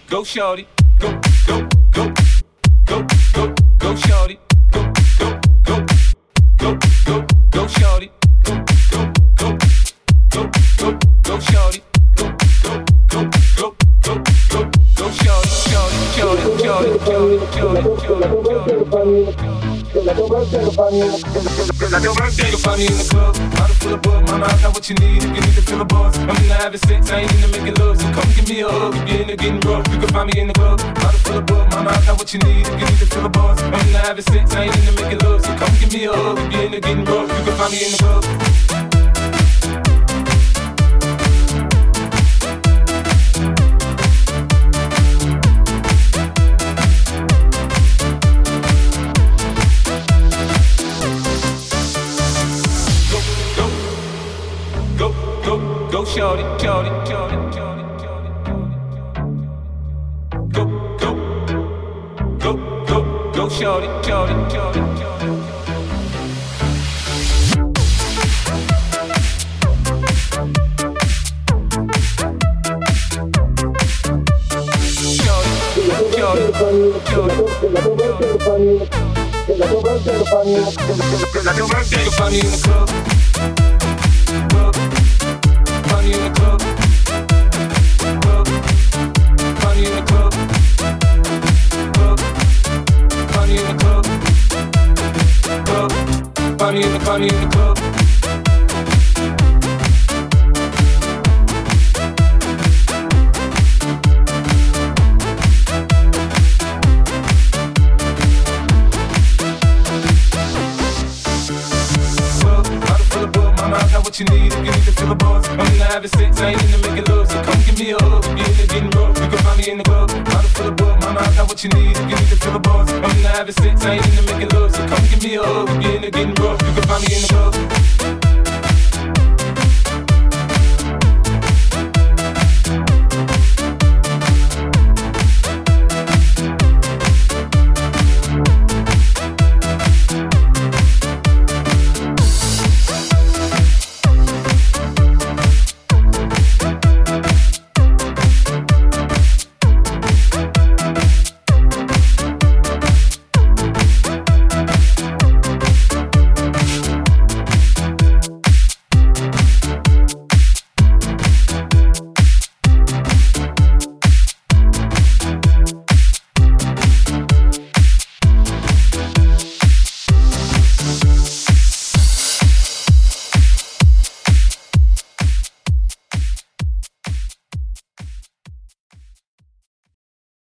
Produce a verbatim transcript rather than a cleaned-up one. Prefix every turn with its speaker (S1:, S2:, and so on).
S1: go shorty, go, go, go, go, go, go shorty, go, go, go, go, go, go shorty, go, go, go, go, go, go shorty, go, go, go, go, go, go, go shorty, shorty, shorty, shorty, shorty, shorty, shorty. Like your birthday, you'll find me in the like your birthday, you'll find me in the club. Bottle full of bug, mama, I got what you need. If you need to feel a buzz, I'm into having sex, I ain't into making love. So come give me a hug, if you're into getting rough, you can find me in the club. Bottle full of bug, mama, I got what you need. If you need to feel a buzz, I'm into having sex, I ain't into making love. So come give me a hug, if you're into getting rough, you can find me in the club. Go shorty, shorty, shorty, shorty, shorty. Go, go, go, go, go shorty, shorty, shorty, shorty. Shorty, shorty, shorty. Like your birthday, you'll find me in the club. Like your birthday, you'll find me in the club. Club. Money in the club, club, money in the club, club, money in the club, club, money in the money in the club. What you need, if you need to feel a buzz, I'm into having sex, I ain't into making love. So come give me a hug, if you're into getting rough, you can find me in the club. Bottle full of bug, mama, I got what you need, if you need to feel a buzz, I'm into having sex, I ain't into making love. So come give me a hug, if you're into getting rough, you can find me in the club.